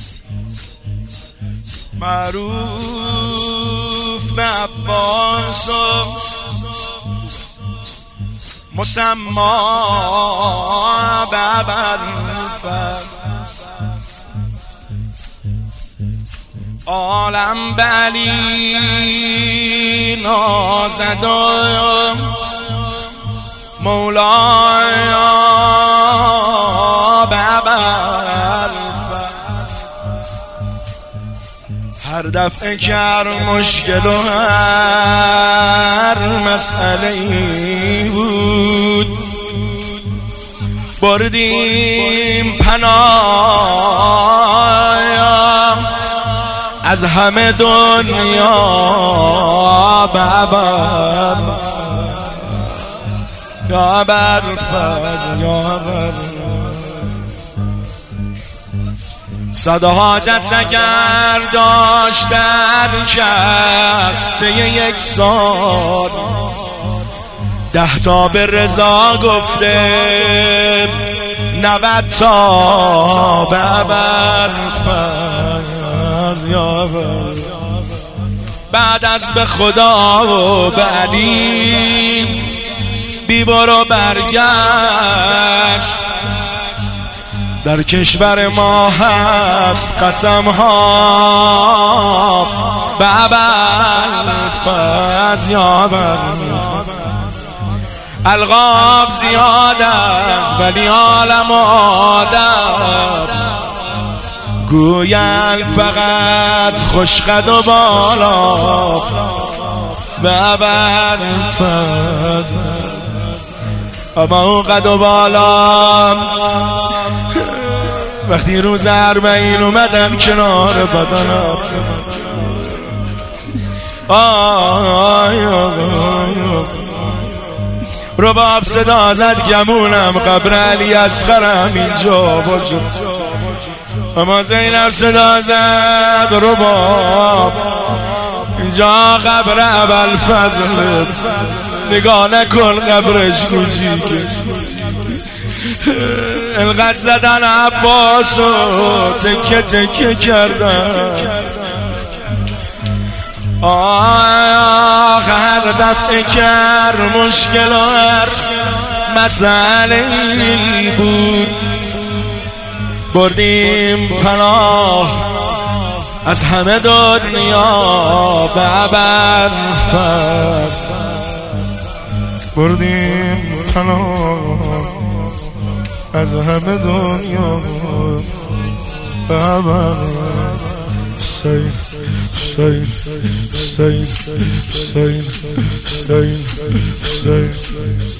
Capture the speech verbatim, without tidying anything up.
معروف به عباس و مسما به ابوالفضل، عالم به علی نازد و مولای به ابوالفضل. هر دفعه که هر مشکل و هر مسئله‌ای بود بردیم پناه از همه دنیا به ابوالفضل، یا ابوالفضل، یا ابوالفضل. صد حاجت اگر داشت در کس طی یک سال، ده تا به رضا گفته نود تا به ابوالفضل، یا ابوالفضل. بعد از به خدا و به علی بی برو برگشت، در کشور ما هست قسم ها به ابوالفضل، یا ابوالفضل. القاب زیادن ولی عالم آدم گوین فقط خوشقد و بالا به ابوالفضل. اما اون قد و بالا وقتی روز اربعین اومدن کنار بدنم، آی رباب صدا زد گمونم قبر علی اصغرم اینجا باجا. اما زینب صدا زد رباب اینجا قبر ابوالفضل، نگاه نکن قبرش کوچیکه. انقدر زدن عباس و تکه تکه کردن، آخر دفعه کر مشکل و هر مسئله بود بردیم پناه از همه دنیا به ابوالفضل، بردیم پناه از همه دنیا به ابوالفضل. حسین حسین حسین حسین حسین حسین